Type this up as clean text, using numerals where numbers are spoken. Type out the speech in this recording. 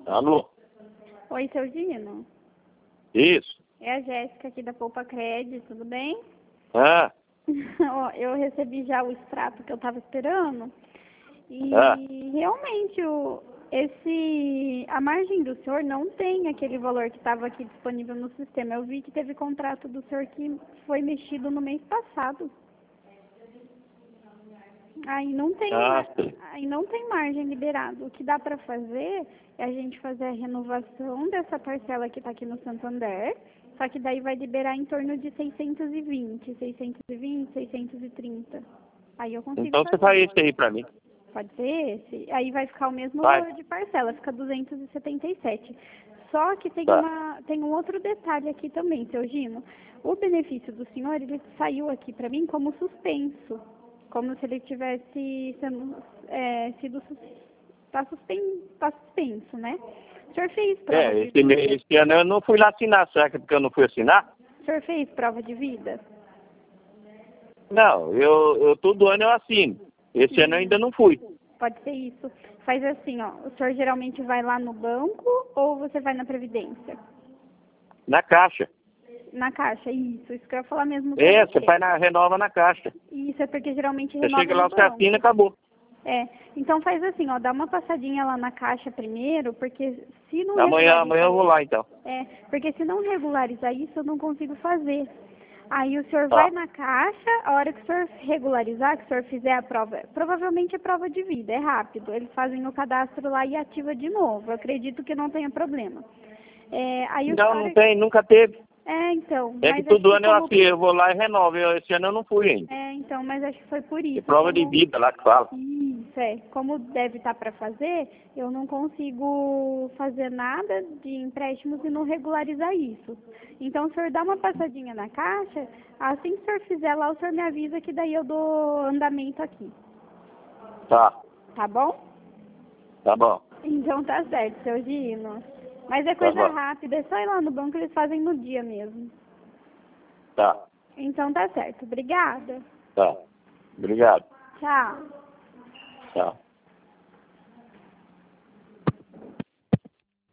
Alô? Oi, seu Gino. Isso. É a Jéssica aqui da Poupa Cred, tudo bem? Ah, Ó, eu recebi já o extrato que eu estava esperando e realmente a margem do senhor não tem aquele valor que estava aqui disponível no sistema. Eu vi que teve contrato do senhor que foi mexido no mês passado. Aí não tem, sim. aí não tem margem liberado. O que dá para fazer é a gente fazer a renovação dessa parcela que está aqui no Santander, só que daí vai liberar em torno de 620, 630. Aí eu consigo Então você fazer. faz esse aí pra mim. Pode ser esse? Aí vai ficar o mesmo Vai. valor de parcela, fica 277. Só que tem, Tá. tem um outro detalhe aqui também, seu Gino. O benefício do senhor, ele saiu aqui para mim como suspenso. Como se ele tivesse sido suspenso, né? O senhor fez prova de vida? Esse ano eu não fui lá assinar, será que é porque eu não fui assinar? O senhor fez prova de vida? Não, eu todo ano eu assino. Esse ano eu ainda não fui. Pode ser isso. Faz assim, ó. O senhor geralmente vai lá no banco ou você vai na Previdência? Na Caixa. Na Caixa, isso que eu ia falar mesmo pra Você faz renova na Caixa. Isso é porque geralmente Você renova chega no lá, você banco. assina e acabou. Então faz assim, ó, dá uma passadinha lá na Caixa primeiro, porque se não Amanhã eu regularizar, vou lá então. porque se não regularizar isso, eu não consigo fazer. Aí o senhor vai Tá. na Caixa, a hora que o senhor regularizar, que o senhor fizer a prova, provavelmente é prova de vida, é rápido. Eles fazem o cadastro lá e ativa de novo. Eu acredito que não tenha problema. Não tem, nunca teve. Então, É que mas acho todo que ano eu como... assino, eu vou lá e renovo. Esse ano eu não fui ainda. então, mas acho que foi por É isso. prova de vida lá que fala. Isso, como deve estar para fazer, eu não consigo fazer nada de empréstimos e não regularizar isso. Então, o senhor dá uma passadinha na Caixa, assim que o senhor fizer lá, o senhor me avisa que daí eu dou andamento aqui. Tá. Tá bom? Tá bom. Então tá certo, seu Gino. Mas é Tá coisa bom. rápida, é só ir lá no banco, eles fazem no dia mesmo. Tá. Então tá certo. Obrigada. Tá. Obrigado. Tchau. Tchau.